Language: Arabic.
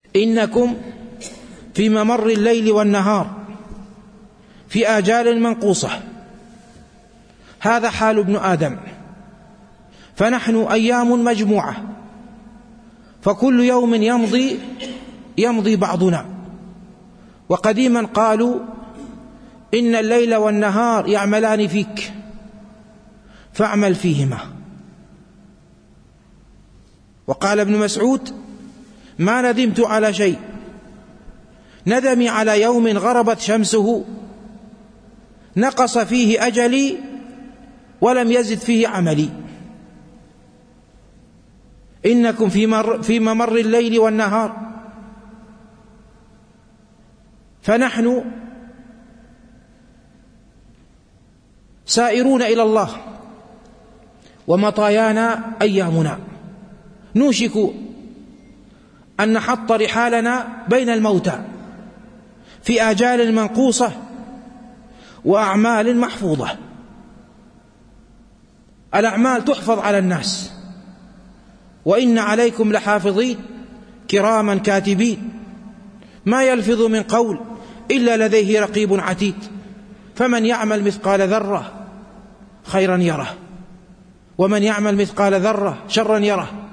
إنكم في ممر الليل والنهار في آجال منقوصة. هذا حال ابن آدم، فنحن أيام مجموعة، فكل يوم يمضي بعضنا. وقديما قالوا إن الليل والنهار يعملان فيك فاعمل فيهما. وقال ابن مسعود: ما ندمت على شيء ندمي على يوم غربت شمسه نقص فيه أجلي ولم يزد فيه عملي. إنكم في ممر الليل والنهار، فنحن سائرون إلى الله ومطايانا أيامنا، نوشك أن نحط رحالنا بين الموتى في آجال منقوصة وأعمال محفوظة. الأعمال تحفظ على الناس، وإن عليكم لحافظين كراما كاتبين ما يلفظ من قول إلا لديه رقيب عتيد. فمن يعمل مثقال ذرة خيرا يره، ومن يعمل مثقال ذرة شرا يره.